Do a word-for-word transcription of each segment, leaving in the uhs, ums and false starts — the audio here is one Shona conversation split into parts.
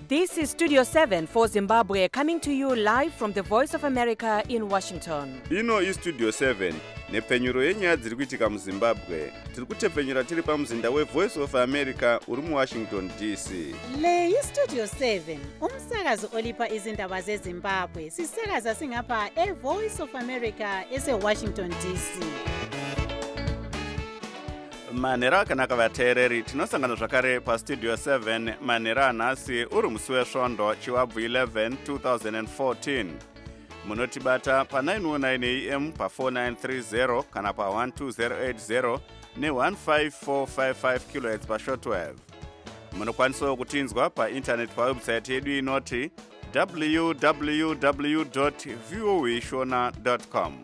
This is Studio seven for Zimbabwe, coming to you live from the Voice of America in Washington. Ino iStudio seven, nepfenyuro yenyaya dziri kuitika muZimbabwe. Tiri kutepfenyura tiri pamuzinda weVoice of America uri muWashington D C. Le iStudio seven, umsakazo olipa izindaba zeZimbabwe. Sisakaza singapha eVoice of America eseWashington D C. Manhero akanaka vateereri, tinosangana zvakare paStudio seven manhero anhasi uri musi wesvondo chiwabvu eleven twenty fourteen. Munotibata pa nine oh nine A M pa four nine three zero kana pa one two zero eight zero ne one five four five five kilohertz pa shortwave. Munokwanisawo kutinzwa pa internet pa website yedu inoti w w w dot voa shona dot com.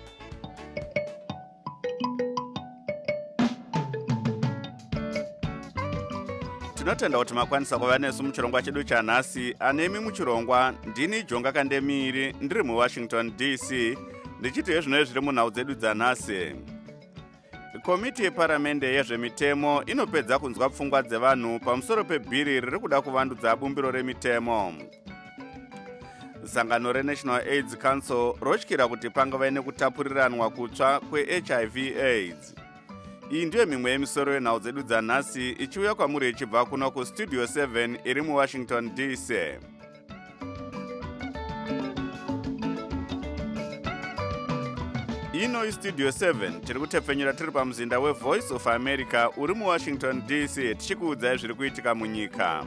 Tinotenda kuti makwanisa kuva nesu muchirongwa chedu chanhasi. Anemi muchirongwa ndini Jonga Kandemiri ndiri muWashington D C ndichiti zvino zviri munhau dzedu dzanhasi. Komiti yeparamende yezvemitemo inopedza kunzwa pfungwa dzevanhu pamusoro pebhiri riri kuda kuvandudza bumbiro remitemo. Sangano reNational AIDS Council rotyira kuti pangava nekutapuriranwa kutsva kweH I V AIDS. Iyi ndiyo mimwe yemisoro yenhau dzedu dzanhasi ichiuya kwamuri ichibva kuno kuStudio seven iri muWashington D C. Ino iStudio seven tiri kutepfenyura tiri pamuzinda weVoice of America uri muWashington D C tichikuudzai zviri kuitika munyika.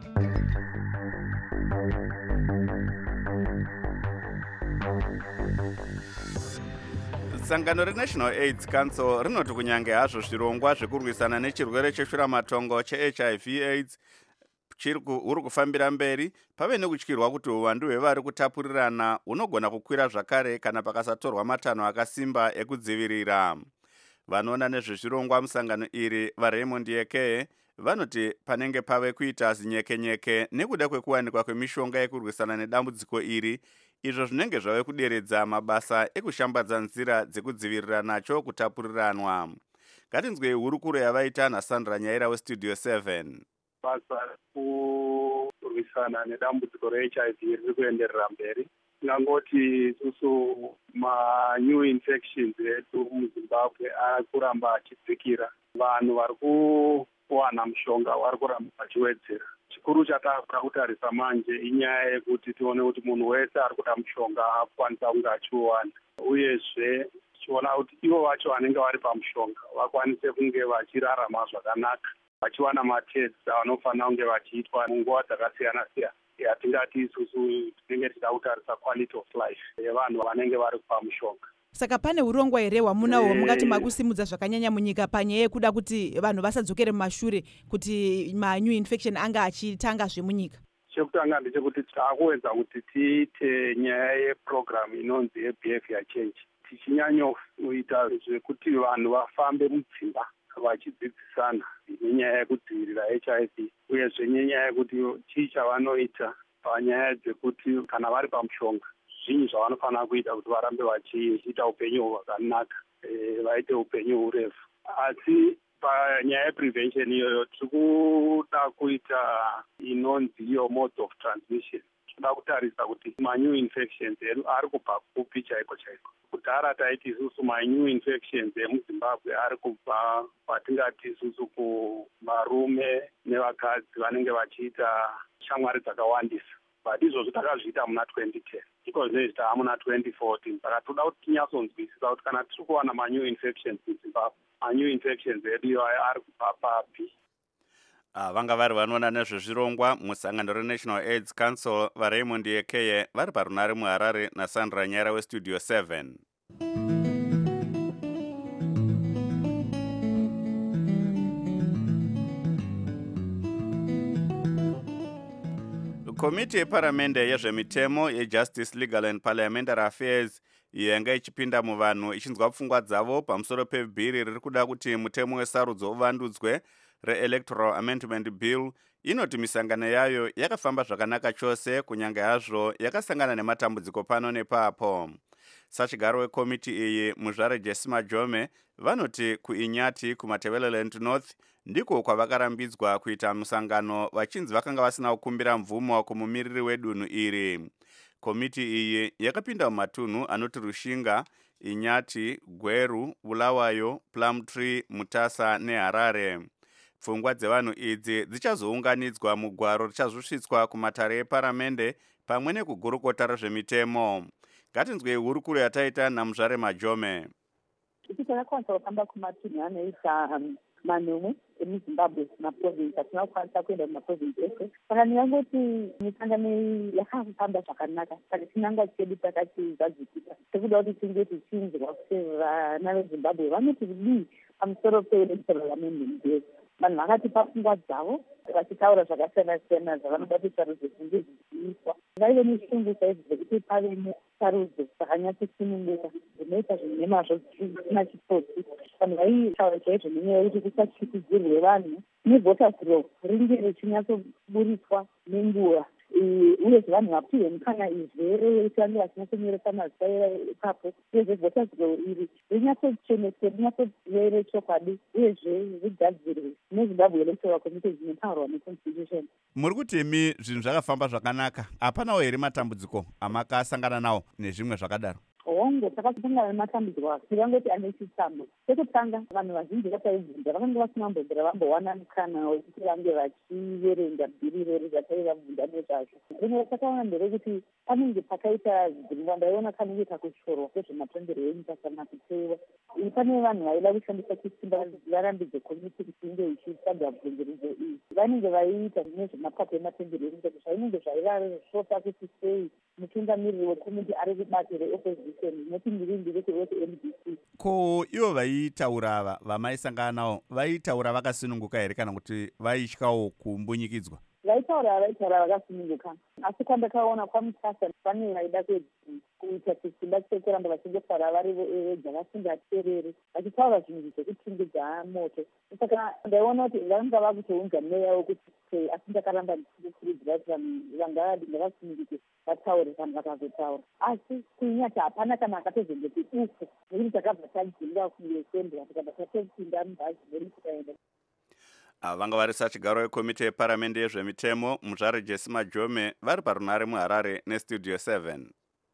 Sangano reNational AIDS Council rinoti kunyange hazvo zvirongwa zvekurwisana nechirwere cheshuramatongo cheH I V AIDS uri kufambira mberi, pave nekutyirwa kuti uwandu hwevari kutapurirana hunogona kukwira zvakare kana pakasatorwa matanho akasimba ekudzivirira. Vanoona nezvezvirongwa musangano iri vaRaymond Yekeye vanoti panenge pave kuita zinyekenyeke nekuda kwekuwanikwa kwemishonga yekurwisana nedambudziko iri, izvo zvinenge zvave kuderedza mabasa ekushambadza nzira dzekudzivirira nacho kutapuriranwa. Ngatinzwei hurukuro yavaita naSandra Nyaira weStudio seven. Basa kurwisana nedambudziko reH I V riri kuenderera mberi. Ngangoti isusu ma-new infections edu muZimbabwe arikuramba achidzikira. Vanhu vari kuwana mushonga vari kuramba vachiwedzera. Chikuru chatakuda kutarisa manje inyaya yekuti tione kuti munhu wese ari kuda mushonga akwanisa kunge achiuwana, uyezve tichiona kuti ivo vacho vanenge vari pamushonga vakwanise kunge vachirarama zvakanaka, vachiwana matests avanofanira kunge vachiitwa munguva dzakasiyana siyana. Yatingati isusu tinenge tichida kutarisa quality of life yevanhu vanenge vari pamushonga. Saka pane urongwa here hwamunawo hwamungati makusimudza zvakanyanya munyika panyaya yekuda kuti vanhu vasadzokere mumashure kuti ma-new infection anga achitanga zvemunyika? Chekutanga ndechekuti taakuedza kuti tiite nyaya yeprogram inonzi yebehavior change, tichinyanyoita zvekuti vanhu vafambe mudzimba vachidzidzisana nenyaya yekudzivirira H I V, uyezve nenyaya yekuti chii chavanoita panyaya dzekuti kana vari pamushonga zvinyi zvavanofanira kuita kuti varambe vachiita upenyu hwakanaka, vaite upenyu hurefu. Asi panyaya yeprevention iyoyo tiri kuda kuita inonzi iyo modes of transmission. Tinoda kutarisa kuti ma-new infections edu ari kubva kupi chaiko chaiko. Kudhara taiti isusu ma-new infections emuZimbabwe ari kubva patingati isusu kuvarume nevakadzi vanenge vachiita shamwari dzakawandisa. But izvozvo takazviita muna twenty ten, iko zvinoita muna twenty fourteen. Saka toda kuti tinyatsonzwisisa kuti kana tiri kuwana ma-new infections muZimbabwe, ma-new infections edu iwayo ari kubva papi. Ah, vanga vari vanoona nezvezvirongwa musangano reNational AIDS Council vaRaymond Yekeye vari parunare muHarare naSandra Nyaira weStudio seven. Komiti yeparamende yezvemitemo yeJustice, Legal and Parliamentary Affairs yanga ichipinda muvanhu ichinzwa pfungwa dzavo pamusoro pebhiri riri kuda kuti mutemo wesarudzo uvandudzwe reElectoral Amendment Bill. Inoti misangano yayo yakafamba zvakanaka chose kunyange hazvo yakasangana nematambudziko pano nepapo. sachigaro wekomiti iyi muzvare Jesse Majome vanoti kuInyati kuMatabeleland North ndiko kwavakarambidzwa kuita musangano vachinzi vakanga vasina kukumbira mvumo kumumiriri wedunhu iri. Komiti iyi yakapinda mumatunhu anoti Rushinga, Inyati, Gweru, Bulawayo, Plumtree, Mutasa neHarare. Pfungwa dzevanhu idzi dzichazounganidzwa mugwaro richazosvitswa kumatare eparamende pamwe nekugurukota rezvemitemo. Ngatinzwei hurukuro yataita naMuzvare Majome. Tichakwanisa kufamba kumatunhu anoita manomwe emuZimbabwe maprovinsi hatina kukwanisa kuenda kumaprovinsi ese. Saka ndingangoti misangano yakafamba zvakanaka. Saka chinangwa chedu takati zadzikisa tekuda kuti tinge tichinzwa kuti vana veZimbabwe vanoti kudii pamusoro peelectoral amendment bill. Vanhu vakatipa pfungwa dzavo vachitaura zvakasiyana siyana zvavanoda kuti sarudzo dzinge dzichiiswa. Ngaive neshungu saizvi dzekuti pave nesarudzo dzakanyatsosununguka dzinoita zvinhu nemazvo dzisina chitsotsi. Vanhu vaitaura chaizvo nenyaya yekuti kusatyikidzirwe vanhu nevoters law ringe richinyatsoburiswa nenguva uye vanhu vapiwe mukana izvere vechange vachinyatsonyoresa mazita ipapo uyezve voters law iri rinyatsocheneswe rinyatsozive rechokwadi uyezve rigadzirwe neZimbabwe Electoral Commission zvinotaurwa neconstitution. Muri kuti imi zvinhu zvakafamba zvakanaka, hapanawo here matambudziko amakasangana nawo nezvimwe zvakadaro? Hongo takasangana nematambudziko akangoti ane chitsambo. Chekutanga vanhu vazhinji vataibvunza vakanga vasinambobvira vambowana mukana wekuti vange vachiverenga bhiri irori zvatai vabvunza nezvazvo. Rimwe takaona nderekuti panenge pakaita dzimba ndaiona kanenge kakushorwa kwezvematendero enyika kana kutewa. Pane vanhu vaida kushandisa chisimba varambidze komiti kuti inge ichitsvaga bvunziridzo iyi. Vanenge vaiita nezvemapato ematendero enyika zvainenge zvaivasosa kuti sei mutungamiriri wekomiti ari kubato reopposition noti mirindi vekuM D C. Ko ivo vaitaura ava vamaisangana navo vaitaura vakasununguka here kana kuti vaityawo kumbunyikidzwa? Vaitaura vaitaura vakasununguka, asi kwandakaona kwaMutasa pane vaida kuita chisimba chekuramba vachingofara vari vega vasingateereri vachitaura zvinhu zvekutungidza moto. Saka ndaiona kuti vanga vakutounza mweya yavo kuti asi ndakaramba ndichikurudzira kuti vanhu vanga ngavasununguke vataure kana vakazotaura. Asi kuInyati hapana kana akatozongoti ufu nekuti takabva tadzinga kuEsembly tikabva tatopinda mubhazi reri tikaenda. Vanga vari sachigaro wekomiti yeparamende yezvemitemo Muzvare Jesse Majome vari parunare muHarare nestudio seven.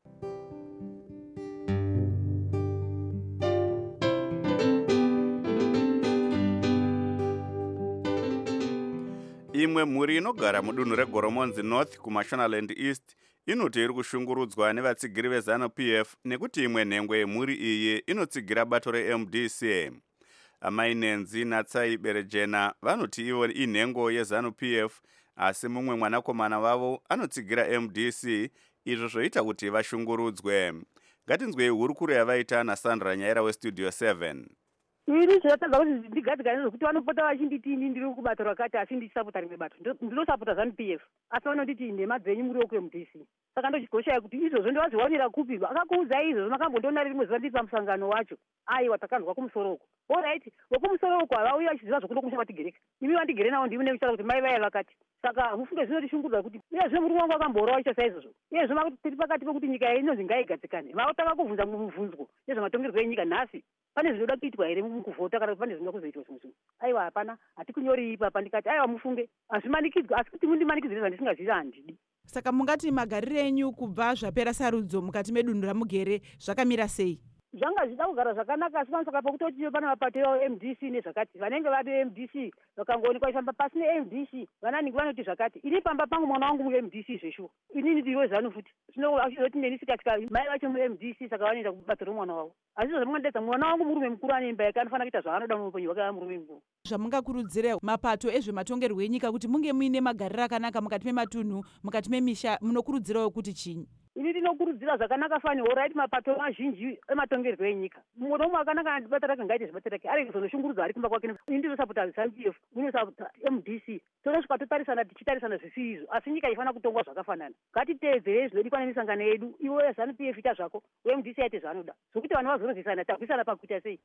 Imwe mhuri inogara mudunhu reGoromonzi North kuMashonaland East inoti iri kushungurudzwa nevatsigiri veZANU-P F nekuti imwe nhengwe yemhuri iyi inotsigira bato reM D C. Amai Nenzi Natsai Berejena vanoti ivo inhengo yeZANU-P F asi mumwe mwanakomana vavo anotsigira M D C, izvo zvoita kuti vashungurudzwe. Ngatinzwei hurukuro yavaita naSandra Nyaira westudio seven. Ini zvinotadza kuti ndigadzikane zvokuti vanopota vachinditi ini ndiri kubato rakati asi ndichisapota rimwe bato. Ndinosapota ZANU-P F asi vanonditi nhema dzenyu muri wekuM D C. Saka ndochigoshaya kuti izvozvo ndovazviwanira kupi. Vakakuudzai izvozvo makambondiona rimwe zuva ndiri pamusangano wacho. Aiwa takanzwa kumusoro uko. Alright, wokumusoro uko havauyi vachiziva zvokuda kumusha vatigereka. Imi vandigere navo ndimi nekuchara kuti mai vaya vakati. Saka mufunge zvinotishungurudza kuti uyezve murume wangu akambora vachiita saizvozvo. Uyezve makuti tiri pakati pekuti nyika inonzi ngaigadzikane. Vakatanga kuvhunza mubvunzo nezvematongerwo enyika nhasi. Pane zvinoda kuitwa here mukuvhota kana pane zvinoda kuzoitwa zvimwe zvinhu? Aiwa hapana, hatikunyori ipa ndikati aiwa mufunge hazvimanikidzwa asi kuti mundimanikidzire zvandisingazvizi handidi. Saka mungati magariro enyu kubva zvapera sarudzo mukati medunhu ramugere zvakamira sei? Zvanga zvida kugara zvakanaka asi pamusaka pekutoti pana mapato eM D C nezvakati vanenge vadi M D C vakangoonekwa ifamba pasi neM D C vananingi vanoti zvakati ini pamba pangu mwana wangu muM D C zveshuwa inini ndiwe ZANU futi zvinoti neni sikatika mai vacho muM D C saka vanoenda kubato romwana wavo asi zvamungandedza mwana wangu murume mukuru ane imba yake anofanira kuita zvaanoda muupenyu hwake murume mukuru. Zvamungakurudzire mapato ezvematongerwo enyika kuti munge muine magariro akanaka mukati mematunhu mukati memisha munokurudzirawo kuti chinyi? Ini ndinokurudzira zvakanaka fani alright mapato mazhinji ematongerwo enyika mumwe nomwe akanaka andibata rake ngaite zvibata rake arege kuzonoshungurudza ari kumba kwake. Ini ndinosapota ZANU-P F ndinosapota M D C tonosvika totarisana tichitarisana zvisi izvo asi nyika ifana kutongwa zvakafanana. Ngatiteedzerei zvinodiwa nemisangano yedu iwe ZANU-P F ita zvako M D C aite zvaanoda zvokuti vanhu vazorozesana tarwisana pakuita sei.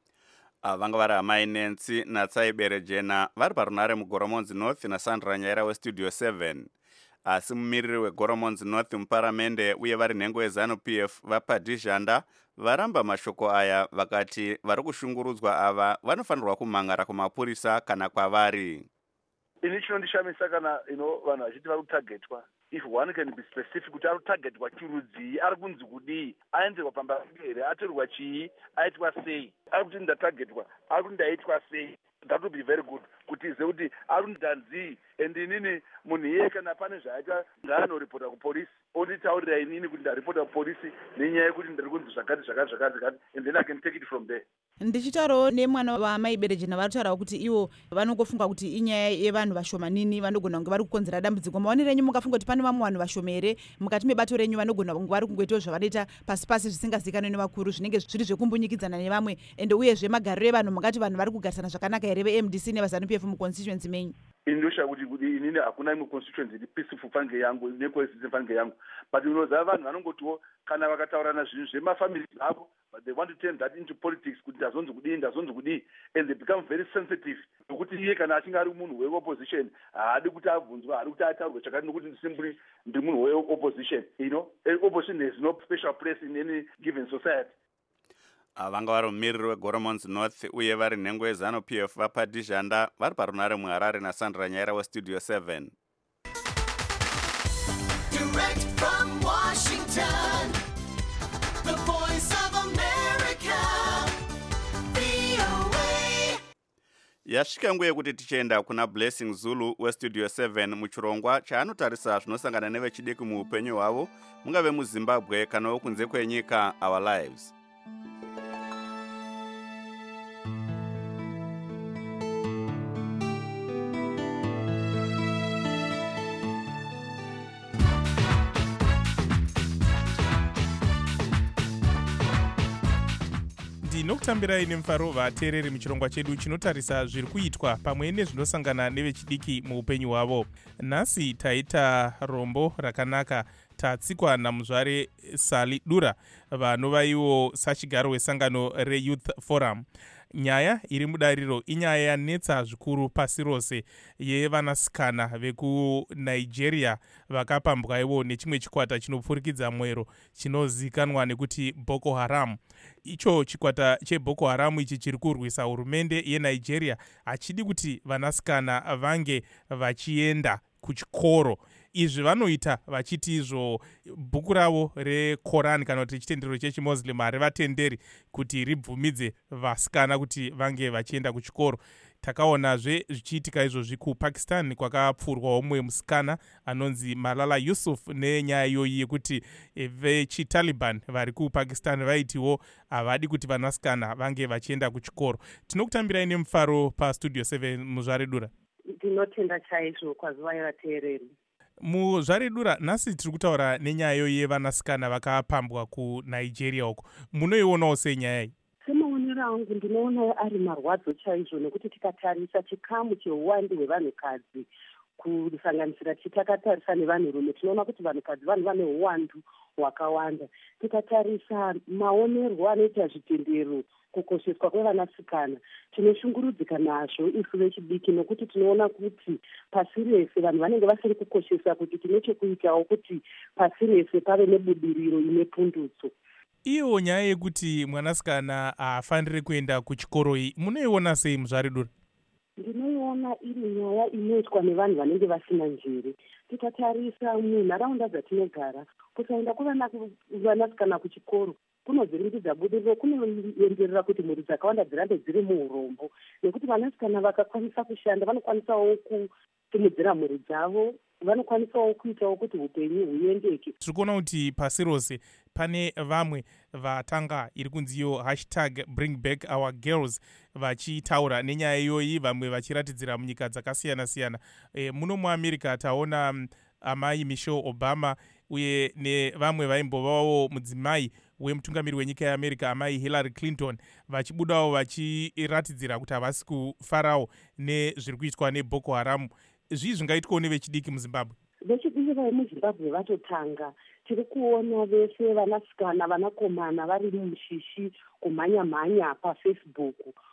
Vanga vari amai Nenzi Natsai Berejena vari parunare muGoromonzi North naSandra Nyaira westudio seven. asi mumiriri weGoromons North muparamende uye vari nhengo yeZanu P F vapadhizhanda varamba mashoko aya vakati vari kushungurudzwa ava vanofanirwa kumhangara kumapurisa kana kwavari. Ini chinondishamisa kana ino vanhu vachiti vari kutargetwa. If one can be specific kuti ari kutargetwa chirudzii, ari kunzi kudii, aenderwa pamba rake here, atorwa chii, aitwa sei, ari kuti ndatargetwa, ari kuti ndaitwa sei. That would be very good. Kuti ize kuti ari kundanzii, and inini munhu iye kana pane zvaita ngaanoripota kupolisi, onditaurira inini kuti ndaripota kupolisi nenyaya yekuti ndiri kunzi zvakati zvakati zvakati zvakati, and then I can take it from there. Ndichitaurawo nemwana wamai Berejena vari kutaurawo kuti ivo vanongofunga kuti inyaya yevanhu vashomanini vanogona kunge vari kukonzera dambudziko. Maonero enyu mukafunga kuti pane vamwe vanhu vashoma here mukati mebato renyu vanogona kunge vari kungoitawo zvavanoita pasi pasi zvisingazivikanwi nevakuru zvinenge zviri zvekumbunyikidzana nevamwe, ende uyezve magariro evanhu mungati vanhu vari kugarisana zvakanaka here ve-M D C nevaZanu P F muconstituency menyu? Ini ndosha kuti kuti inini hakuna imwe constituency iri peaceful fange yangu necoexistence fange yangu, but unoziva vanhu vanongotiwo kana vakataurana zvinhu zvemafamily avo, but they want to turn that into politics kuti ndazonzi kudii ndazonzi kudii, and they become very sensitive nokuti iye kana achinge ari munhu weopposition haadi kuti abvunzwa, haadi kuti ataurwe chakati nokuti simply ndi munhu weopposition. You know, opposition has no special place in any given society. Vanga vari mumiriri weGoromons North uye vari nhengo yeZanu P F vapadhizhanda vari parunare muHarare naSandra Nyaira weStudio seven. Direct from Washington, the voice of America, V O A. Yasvika nguva yekuti tichienda kuna Blessing Zulu weStudio seven muchirongwa chaanotarisa zvinosangana nevechidiki muupenyu hwavo, mungave muZimbabwe kana kunze kwenyika, Our Lives. Ndinokutambirai nemufaro vateereri muchirongwa chedu chinotarisa zviri kuitwa pamwe nezvinosangana nevechidiki muupenyu hwavo. Nhasi taita rombo rakanaka tatsikwa namuzvare Sali Dura vanovaiwo sachigaro wesangano reYouth Forum. Nyaya iri mudariro inyaya yanetsa zvikuru pasi rose yevanasikana vekuNigeria vakapambwaiwo nechimwe chikwata chinopfurikidza mwero chinozikanwa nekuti Boko Haram. Icho chikwata cheBoko Haram ichi chiri kurwisa hurumende yeNigeria achidi kuti vanasikana vange vachienda kuchikoro. Izvi vanoita vachiti izvo bhuku ravo reKoran kana kuti chitendero chechiMuslim harivatenderi kuti ribvumidze vasikana kuti vange vachienda kuchikoro. Takaonazve zvichiitika izvozvi kuPakistan kwakapfurwa umwe musikana anonzi Malala Yusuf nenyaya iyoyi yekuti vechiTaliban vari kuPakistan vaitiwo havadi kuti vanasikana vange vachienda kuchikoro. Tinokutambirai nemufaro paStudio seven muzvare Dura. Ndinotenda chaizvo kwazuva yevateereri. Muzvare Dura, nhasi tiri kutaura nenyaya yevanasikana vakapambwa kuNigeria uko. Munoionawo sei nyaya iyi? Semaonero angu ndinoona ari marwadzo chaizvo nekuti tikatarisa chikamu cheuwandi hwevanhukadzi kusanganisira titakatarisa nevanhurume tinoona kuti vanhukadzi vanhu vane uwandu hwakawanda. Tikatarisa maonerwo anoita zvitendero kukosheswa kwevanasikana tinoshungurudzika nazvo isu vechidiki nokuti tinoona kuti pasi rese vanhu vanenge vasiri kukoshesa kuti tine chekuitawo kuti pasi rese pave nebudiriro ine pundutso. Iyo nyaya yekuti mwanasikana haafaniri kuenda kuchikoro iyi munoiona sei muzvare Dura? Ndinoiona iri nyaya inoitwa nevanhu vanenge vasina njere. Tikatarisa munharaunda dzatinogara kusaenda kwevanasikana kuchikoro kunovhiringidza budiriro, kunoenderera kuti mhuri dzakawanda dzirambe dziri muurombo, nekuti vanasikana vakakwanisa kushanda vanokwanisawo kusimudzira mhuri dzavo, vanokwanisawo kuitawo kuti upenyu huendeke. Tiri kuona kuti pasi rose pane vamwe vatanga iri kunziyo hashtag bring back our girls vachitaura nenyaya iyoyi, vamwe vachiratidzira munyika dzakasiyana-siyana. E, muno muAmerica taona um, amai Michelle Obama uye nevamwe vaimbovawo mudzimai wemutungamiri wenyika yeAmerica amai Hillary Clinton vachibudawo vachiratidzira kuti havasi kufarawo nezviri kuitwa neBoko Haram. Zvii zvingaitwawo nevechidiki muZimbabwe? Vechidiki vemuZimbabwe vatotanga. Tiri kuona vese vanasikana vanakomana vari mumushishi kumhanya-mhanya paFacebook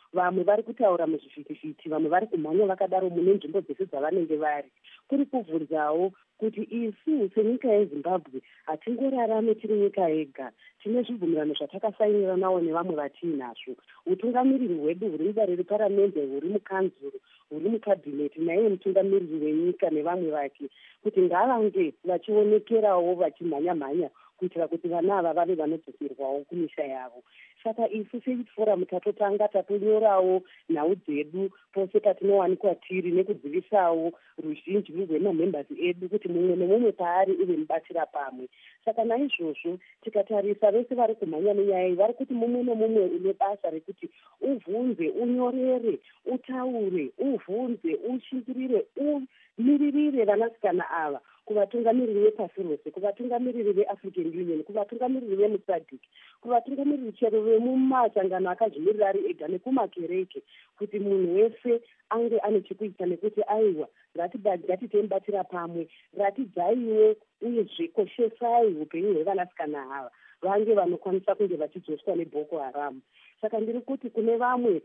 vamwe vari kutaura muzvivhitivhiti, vamwe vari kumhanya vakadaro mune nzvimbo dzese dzavanenge vari. Kuri kubvunzawo kuti isu senyika yezimbabwe hatingorarame tiri nyika yega, tine zvibvumirano zvatakasainira nawo nevamwe vatiinazvo. Utungamiriri hwedu huri mudare reparamende, huri mukanzuro, huri mukabhineti, naiye mutungamiriri wenyika nevamwe vake, kuti ngavange vachionekerawo vachimhanya-mhanya kuitira kuti vana ava vave vanodzoserwawo kumisha yavo. Saka isu seYouth Forum tatotanga tatonyorawo nhau dzedu pose patinowanikwa tiri nekudzivisawo ruzhinji rwemamembers edu kuti mumwe nemumwe paari uve mubatira pamwe. Saka naizvozvo tikatarisa vese vari kumhanya nenyaya iyi vari kuti mumwe nemumwe une basa rekuti uvhunze, unyorere, utaure, uvhunze, ushingirire, umiririre vanasikana ava kuvatungamiriri vepasi rose, kuvatungamiriri veAfrican Union, kuvatungamiriri vemusadhiki, kuvatungamiriri chero vemumasangano akazvimirira ari ega nekumakereke, kuti munhu wese ange ane chekuita nekuti aiwa ngatitembatira pamwe, ratidzaiwe uyezve koshesai upenyu hwevanasikana ava vange vanokwanisa kunge vachidzoswa neBoko Haram. Saka ndiri kuti kune vamwe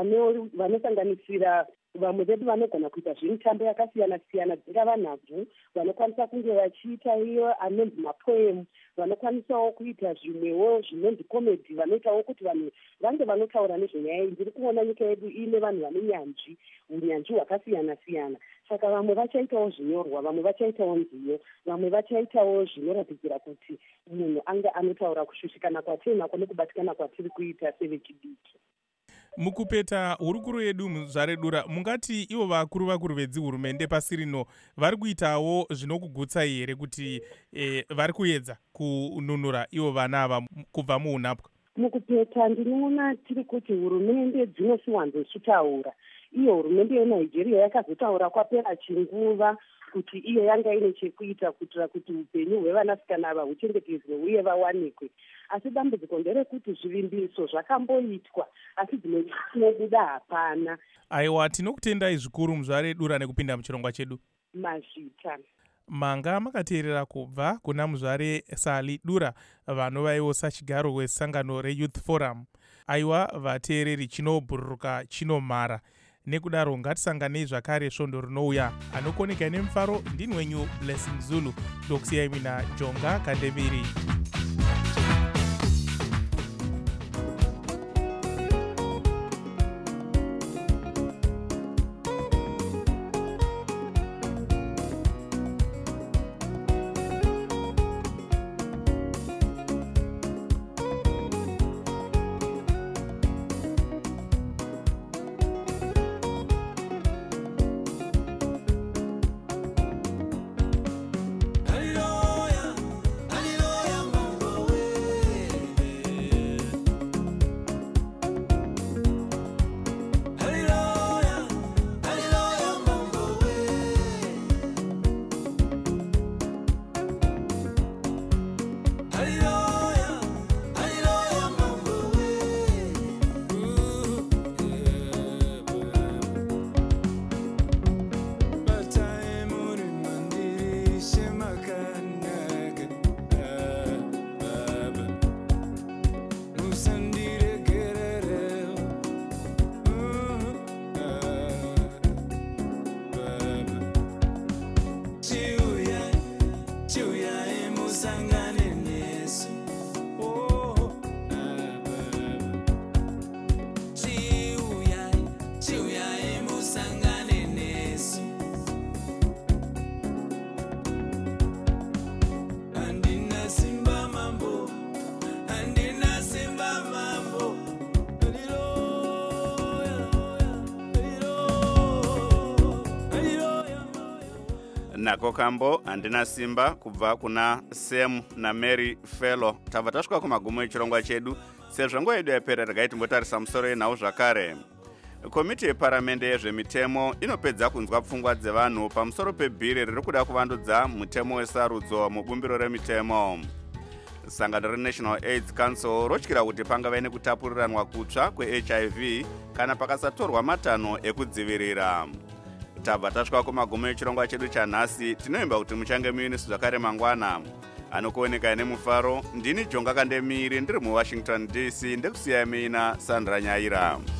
vanosanganisira vamwe vedu vanogona kuita zvemitambo yakasiyana-siyana, dzingava nhabvu, vanokwanisa kunge vachiita iyo anonzi mapoemu, vanokwanisawo kuita zvimwewo zvinonzi komedi, vanoitawo kuti vanhu vange vanotaura nezvenyaya iyi. Ndiri kuona nyika yedu ine vanhu vane nyanzvi, unyanzvi hwakasiyana-siyana. Saka vamwe vachaitawo zvinyorwa, vamwe vachaitawo nziyo, vamwe vachaitawo zvinoratidzira kuti munhu ange anotaura kushushikana kwatinako nekubatikana kwatiri kuita sevechidiki. Mukupeta hurukuru yedu muzvaredura, mungati ivo vakuru vakuru vedzihurumende pasi rino vari kuitawo zvinokugutsai here kuti e, vari kuedza kununura ivo vana ava kubva muunapwa? Mukupeta ndinoona tiri kuti hurumende dzinosiwanzochitaura. Iyo hurumende yeNigeria yakazotaura kwapera chinguva kuti iyo yanga ine chekuita kuitira kuti upenyu hwevanasikana ava huchengetedzwe uye vawanikwe. Asi dambudziko nderekuti zvivimbiso zvakamboitwa asi dzinobuda hapana. Aiwa, tinokutendai zvikuru muzvaredura nekupinda muchirongwa chedu. Mazvita. Manga makateerera kubva kuna muzvare Sali Dura vanovaiwo sachigaro wesangano reYouth Forum. Aiwa vateereri, chinobhururuka chinomhara. Nekudaro ngatisanganei zvakare svondo rinouya. Anokoneka nemufaro ndini wenyu Blessing Zulu, ndokusiyai mina Jonga Kandemiri. Nako kambo handina simba kubva kuna Sam na Mary Fellow. Tabva tasvika kumagumo echirongwa chedu. Sezvo nguva yedu yapera, regai timbotarisa musoro yenhau zvakare. Komiti yeparamende yezvemitemo inopedza kunzwa pfungwa dzevanhu pamusoro pebhiri riri kuda kuvandudza mutemo wesarudzo mubumbiro remitemo. Sangano reNational AIDS Council rotyira kuti pangava nekutapuriranwa kutsva kweH I V kana pakasatorwa matanho ekudzivirira. Tabva tasvika kumagumo echirongwa chedu chanhasi. Tinoimba kuti muchange muinisu zvakare mangwana. Anokuoneka nemufaro, ndini Jonga Kandemiri ndiri muWashington D C, ndekusiyai mina Sandra Nyaira.